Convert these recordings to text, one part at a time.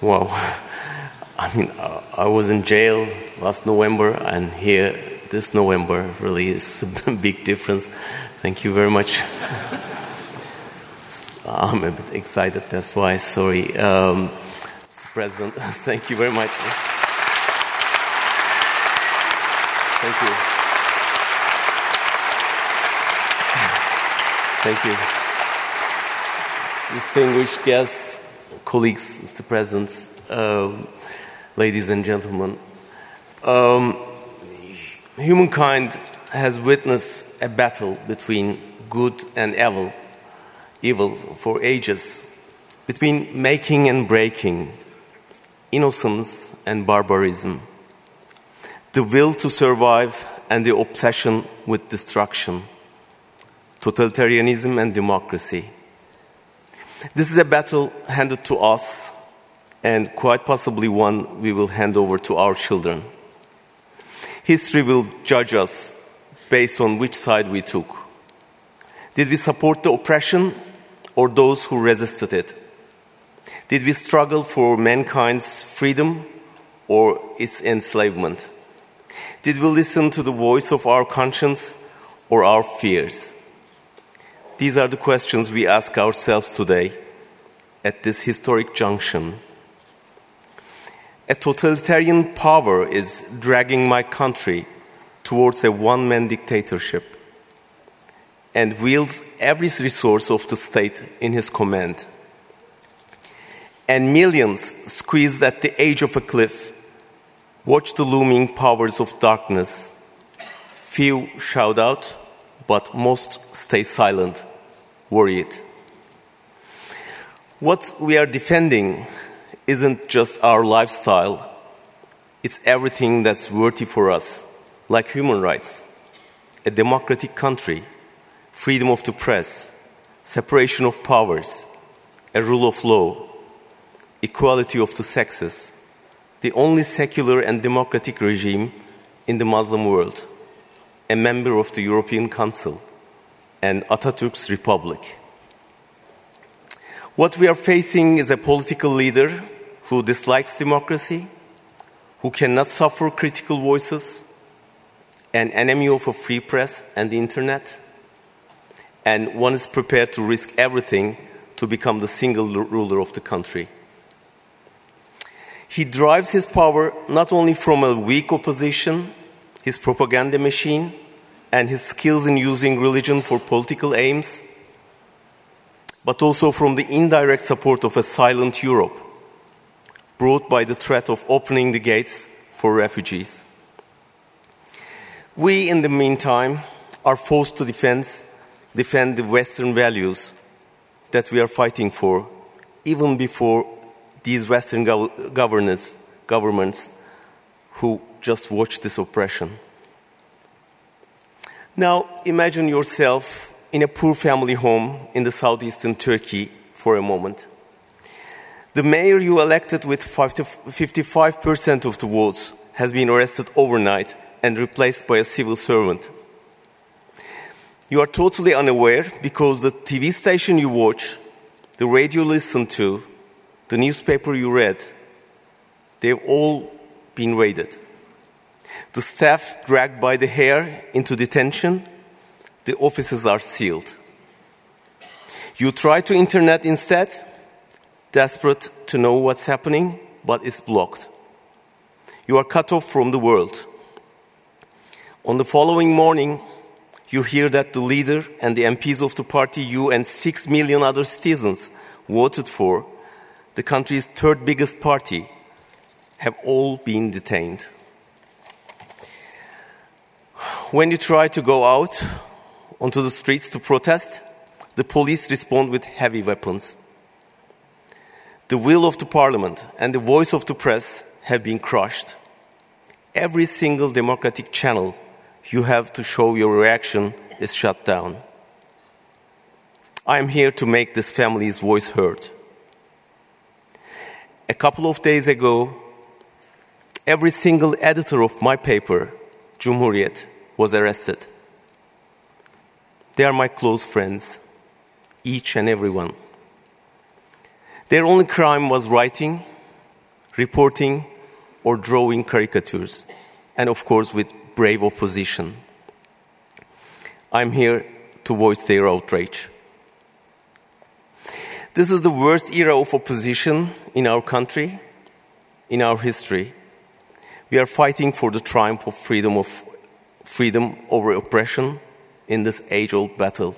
Wow. I was in jail last November, and here this November really is a big difference. Thank you very much. I'm a bit excited, that's why, sorry. Mr. President, thank you very much. Thank you. Thank you. Distinguished guests, colleagues, Mr. President, ladies and gentlemen, humankind has witnessed a battle between good and evil for ages, between making and breaking, innocence and barbarism, the will to survive and the obsession with destruction, totalitarianism and democracy. This is a battle handed to us, and quite possibly one we will hand over to our children. History will judge us based on which side we took. Did we support the oppression or those who resisted it? Did we struggle for mankind's freedom or its enslavement? Did we listen to the voice of our conscience or our fears? These are the questions we ask ourselves today at this historic junction. A totalitarian power is dragging my country towards a one-man dictatorship and wields every resource of the state in his command. And millions, squeezed at the edge of a cliff, watch the looming powers of darkness. Few shout out, but most stay silent, worried. What we are defending isn't just our lifestyle, it's everything that's worthy for us, like human rights, a democratic country, freedom of the press, separation of powers, a rule of law, equality of the sexes, the only secular and democratic regime in the Muslim world, a member of the European Council, and Atatürk's Republic. What we are facing is a political leader who dislikes democracy, who cannot suffer critical voices, an enemy of a free press and the internet, and one is prepared to risk everything to become the single ruler of the country. He derives his power not only from a weak opposition, his propaganda machine, and his skills in using religion for political aims, but also from the indirect support of a silent Europe, brought by the threat of opening the gates for refugees. We, in the meantime, are forced to defend the Western values that we are fighting for, even before these Western governments who just watch this oppression. Now, imagine yourself in a poor family home in the southeastern Turkey for a moment. The mayor you elected with 55% of the votes has been arrested overnight and replaced by a civil servant. You are totally unaware because the TV station you watch, the radio you listen to, the newspaper you read, they've all been raided. The staff dragged by the hair into detention, the offices are sealed. You try to internet instead, desperate to know what's happening, but it's blocked. You are cut off from the world. On the following morning, you hear that the leader and the MPs of the party you and 6 million other citizens voted for, the country's third biggest party, have all been detained. When you try to go out onto the streets to protest, the police respond with heavy weapons. The will of the parliament and the voice of the press have been crushed. Every single democratic channel you have to show your reaction is shut down. I am here to make this family's voice heard. A couple of days ago, every single editor of my paper, Cumhuriyet, was arrested. They are my close friends, each and every one. Their only crime was writing, reporting, or drawing caricatures, and of course with brave opposition. I'm here to voice their outrage. This is the worst era of opposition in our country, in our history. We are fighting for the triumph of freedom over oppression in this age-old battle.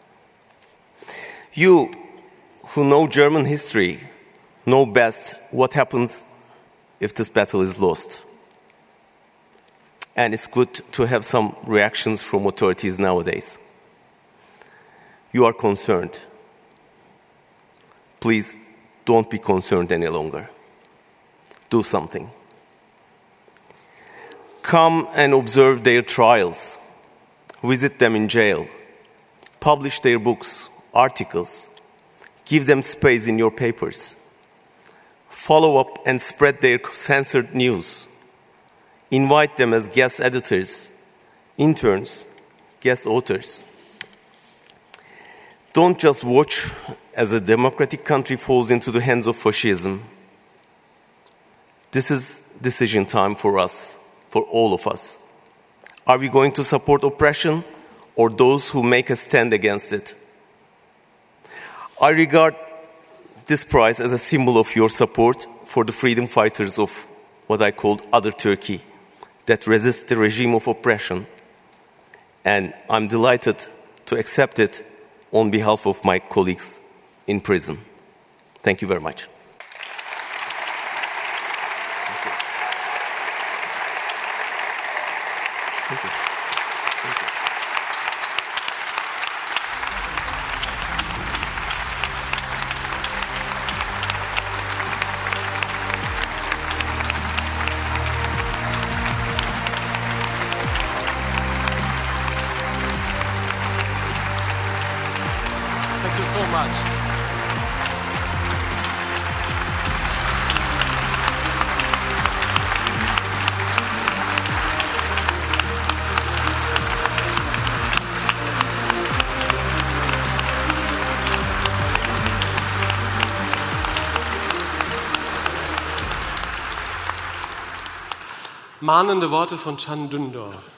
You who know German history know best what happens if this battle is lost. And it's good to have some reactions from authorities nowadays. You are concerned. Please don't be concerned any longer. Do something. Come and observe their trials. Visit them in jail. Publish their books, articles. Give them space in your papers. Follow up and spread their censored news. Invite them as guest editors, interns, guest authors. Don't just watch as a democratic country falls into the hands of fascism. This is decision time for us, for all of us. Are we going to support oppression or those who make a stand against it? I regard this prize as a symbol of your support for the freedom fighters of what I called Other Turkey, that resist the regime of oppression. And I'm delighted to accept it on behalf of my colleagues in prison. Thank you very much. Thank you. Thank you. Thank you so much. Mahnende Worte von Can Dündar.